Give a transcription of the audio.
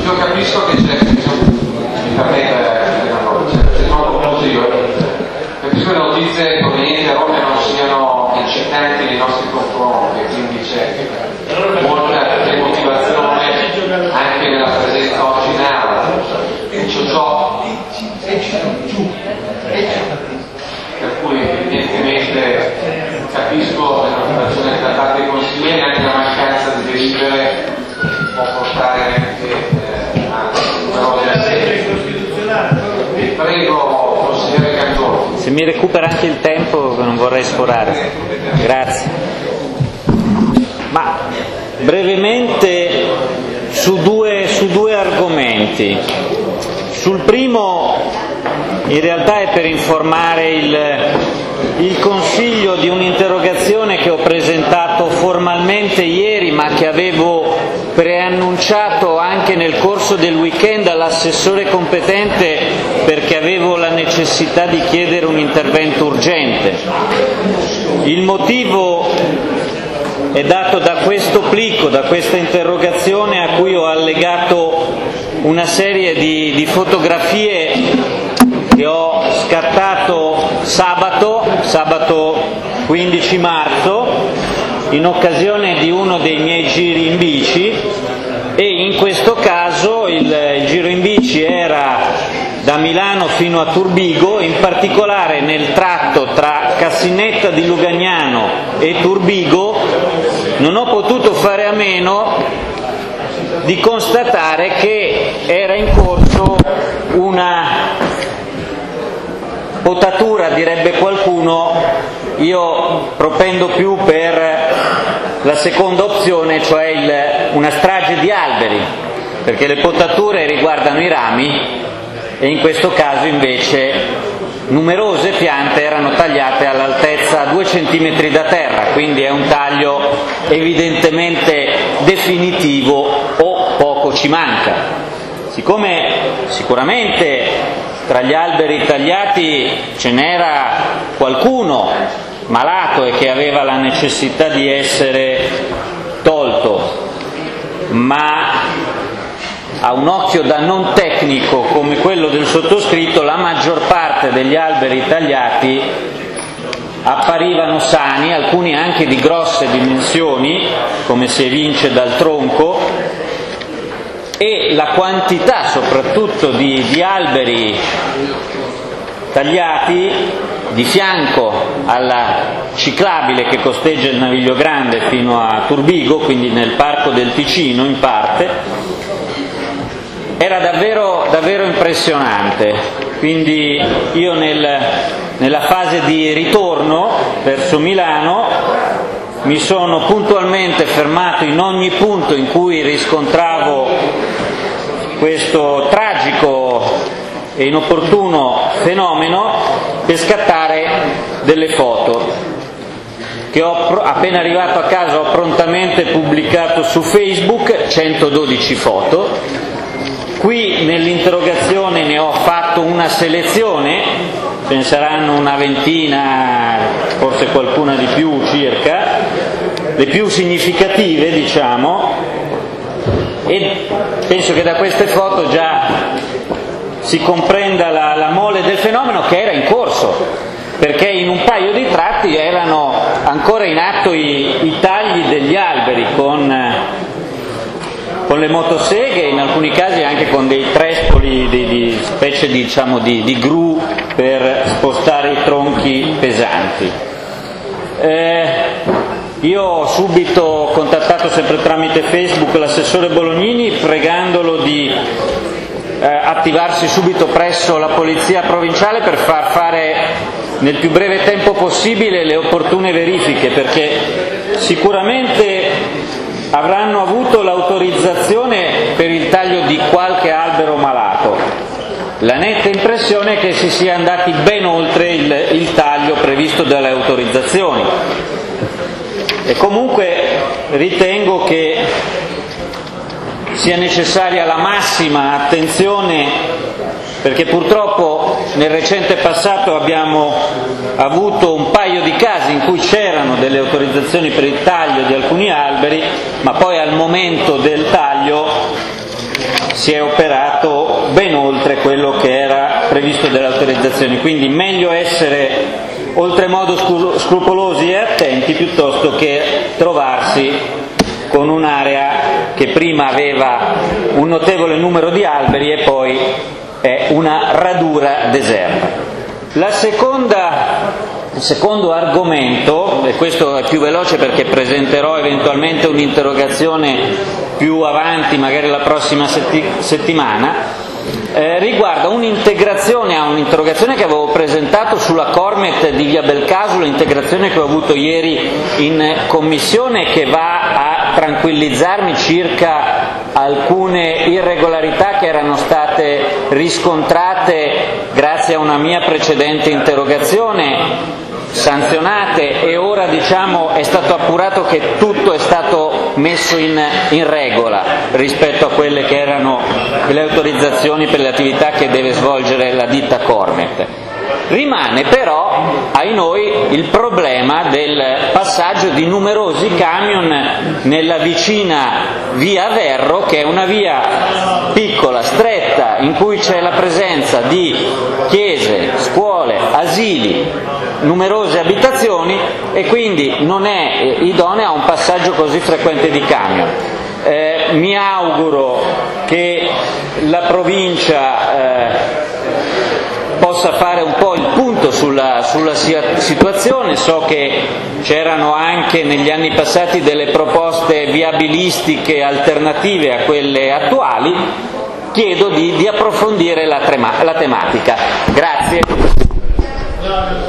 Io capisco che c'è, mi permette, c'è troppo consiglio. Capisco che le notizie provenienti da Roma non siano incitanti nei nostri confronti, quindi c'è molta demotivazione anche nella presenza oggi in aula. Dice ciò, per cui evidentemente capisco la motivazione da parte dei consiglieri, anche la mancanza di delibere può portare anche a numerose assenze. Prego, consigliere Cantoni. Se mi recupera anche il tempo, non vorrei sforare. Grazie. Ma brevemente su due argomenti. Sul primo, in realtà, è per informare il Consiglio di un'interrogazione che ho presentato formalmente ieri, ma che avevo preannunciato anche nel corso del weekend all'assessore competente, perché avevo la necessità di chiedere un intervento urgente. Il motivo è dato da questo plico, da questa interrogazione a cui ho allegato una serie di fotografie che ho scattato sabato 15 marzo, in occasione di uno dei miei giri in bici, e in questo caso il giro in bici era da Milano fino a Turbigo, in particolare nel tratto tra Cassinetta di Lugagnano e Turbigo non ho potuto fare a meno di constatare che era in corso una potatura, direbbe qualcuno. Io propendo più per la seconda opzione, cioè una strage di alberi, perché le potature riguardano i rami e in questo caso invece numerose piante erano tagliate all'altezza a 2 centimetri da terra, quindi è un taglio evidentemente definitivo o poco ci manca. Siccome sicuramente tra gli alberi tagliati ce n'era qualcuno malato e che aveva la necessità di essere tolto, ma a un occhio da non tecnico come quello del sottoscritto la maggior parte degli alberi tagliati apparivano sani, alcuni anche di grosse dimensioni, come si evince dal tronco, e la quantità soprattutto di alberi tagliati di fianco alla ciclabile che costeggia il Naviglio Grande fino a Turbigo, quindi nel Parco del Ticino in parte, era davvero impressionante. Quindi io nella fase di ritorno verso Milano mi sono puntualmente fermato in ogni punto in cui riscontravo questo tragico e inopportuno fenomeno per scattare delle foto che ho, appena arrivato a casa, ho prontamente pubblicato su Facebook, 112 foto. Qui nell'interrogazione ne ho fatto una selezione, ce ne saranno una ventina, forse qualcuna di più circa, le più significative diciamo, e penso che da queste foto già si comprenda la mole del fenomeno che era in corso, perché in un paio di tratti erano ancora in atto i tagli degli alberi con le motoseghe, in alcuni casi anche con dei trespoli di specie di gru per spostare i tronchi pesanti. Io ho subito contattato, sempre tramite Facebook, l'assessore Bolognini pregandolo di attivarsi subito presso la polizia provinciale per far fare nel più breve tempo possibile le opportune verifiche, perché sicuramente avranno avuto l'autorizzazione per il taglio di qualche albero malato. La netta impressione è che si sia andati ben oltre il taglio previsto dalle autorizzazioni, e comunque ritengo che sia necessaria la massima attenzione, perché purtroppo nel recente passato abbiamo avuto un paio di casi in cui c'erano delle autorizzazioni per il taglio di alcuni alberi, ma poi al momento del taglio si è operato ben oltre quello che era previsto dalle autorizzazioni, quindi meglio essere oltremodo scrupolosi e attenti piuttosto che trovarsi con un'area che prima aveva un notevole numero di alberi e poi è una radura deserta. Il secondo argomento, e questo è più veloce perché presenterò eventualmente un'interrogazione più avanti, magari la prossima settimana, riguarda un'integrazione a un'interrogazione che avevo presentato sulla Cormet di Via Belcasulo, integrazione che ho avuto ieri in commissione, che va a tranquillizzarmi circa alcune irregolarità che erano state riscontrate grazie a una mia precedente interrogazione, sanzionate, e ora è stato appurato che tutto è stato messo in regola rispetto a quelle che erano le autorizzazioni per le attività che deve svolgere la ditta Cormet. Rimane però, ai noi, il problema del passaggio di numerosi camion nella vicina via Verro, che è una via piccola, stretta, in cui c'è la presenza di chiese, scuole, asili, numerose abitazioni, e quindi non è idonea a un passaggio così frequente di camion. Mi auguro che la provincia possa fare un po' il punto sulla situazione. So che c'erano anche negli anni passati delle proposte viabilistiche alternative a quelle attuali. Chiedo di approfondire la tematica. Grazie.